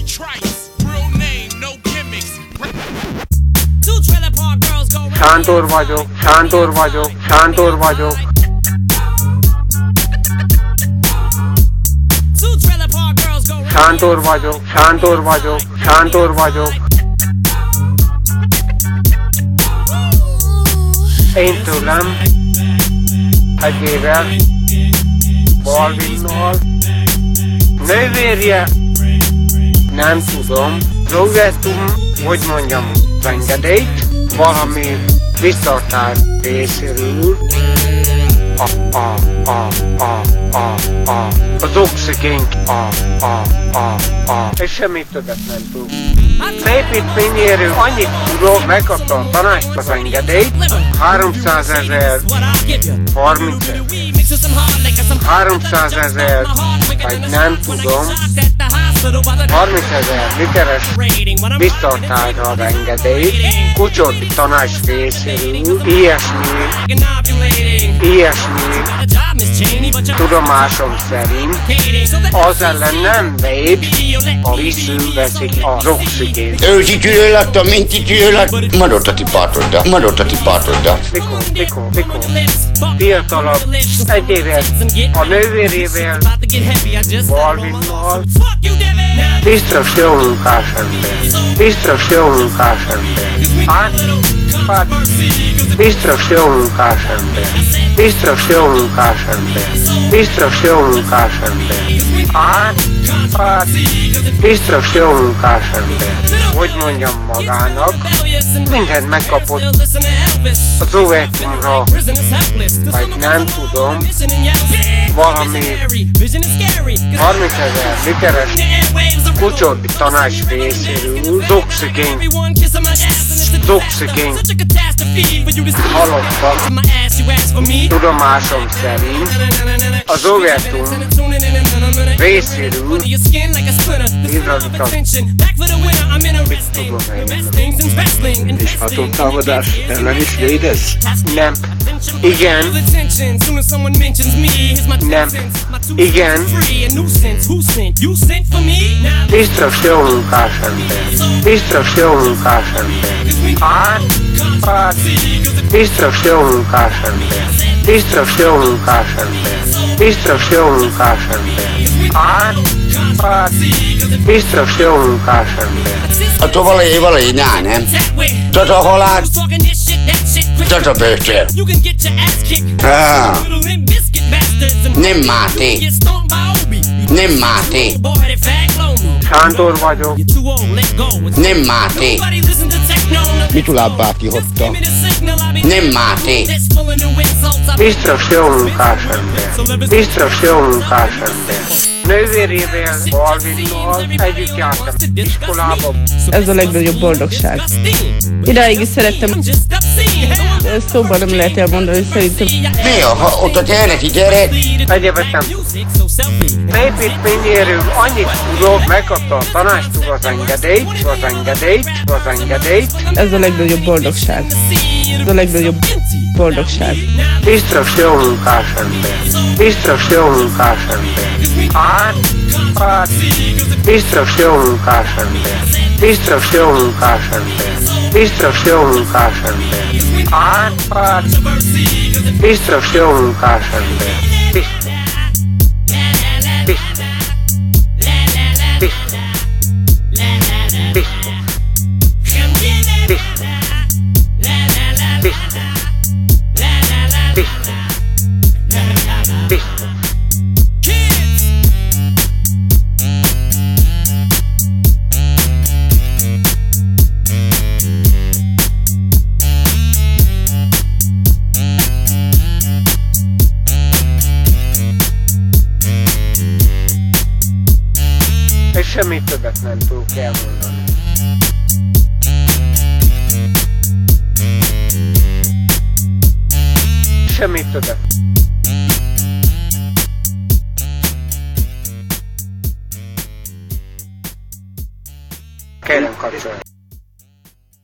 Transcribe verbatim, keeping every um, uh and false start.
Sándor vagyok, Sándor vagyok, Sándor vagyok. Sándor vagyok, Sándor vagyok, Sándor vagyok. Én tőlem egy évvel Balvinnal, nővérje, nem tudom, rogettum, hogy mondjam, engedélyt, valami visszatár részéről, a, a, a, a, a, a, az oxigénk, a, a, a, a, és semmit többet nem tud. Építményéről annyit tudok, megkapta a tanást az engedélyt, háromszázezer, harminc háromszázezer, vagy nem tudom, harmincezer literes visszatartja az engedélyt, Kucsoti tanács részéről, ilyesmi, ilyesmi, tudomásom szerint, az ellen nem véd, a visszülveszik az oxigént. Ősi tűrőlattam, minti tűrőlat, maradta tipátodda, maradta tipátodda. Mikor, mikor, mikor, fiatalabb, egy évet a nővérével, Balvinnal, biztos jó munkás ember, biztos jó munkás ember, hát, hát, biztos jó munkás ember, biztos jó munkás ember, biztos jó munkás ember, hát, hát, biztos jó munkás ember, hogy mondjam magának, mindent megkapott az óvekumra, vagy nem tudom, valami harmincezer literes Kucsoti tanács részéről, az oxigént, az oxigént halottak, tudomásom szerint, az óvekum részéről izraelitak, mit tudom én. És atomtámadás ellen is védesz? Nem. Igen. Nem. Igen. Biztos jó munkás ember. Biztos jó munkás ember. Hát, hát, biztos jó munkás ember. Biztos jó munkás ember. Biztos jó munkás ember. Hát, hát, biztos jó munkás ember. A to valami, valami, ná, nem? Tata halál, tata bőcső. Ah. Nem Máté. Nem Máté. Sándor vagyok. Nem Máté. Mituláb báki hozta. Nem Máté. Biztos jó munkás ember. Biztos jó munkás ember. Nővérével, Balvinnal együtt jártam iskolába. Ez a legnagyobb boldogság. Idáig is szerettem, de ezt szóban nem lehet elmondani, hogy szerintem... Mi a, ha ott a gyerek, gyerek? Egyetem. Építményéről annyit tudok, megkapta a tanástól az engedélyt, az engedélyt, az engedélyt. Ez a legnagyobb boldogság. Ez a legnagyobb boldogság. Biztos jó munkás ember. Biztos jó munkás ember. Hát, hát, biztos jó munkás ember. Biztos jó munkás ember. Biztos jó munkás ember. Hát, hát, biztos jó munkás ember. Biztos. Biztos. Biztos. Biztos. Biztos. Biztos. Biztos. Biztos. És semmit többet nem tudok elmondani. Semmit többet. Kérem kapcsolni.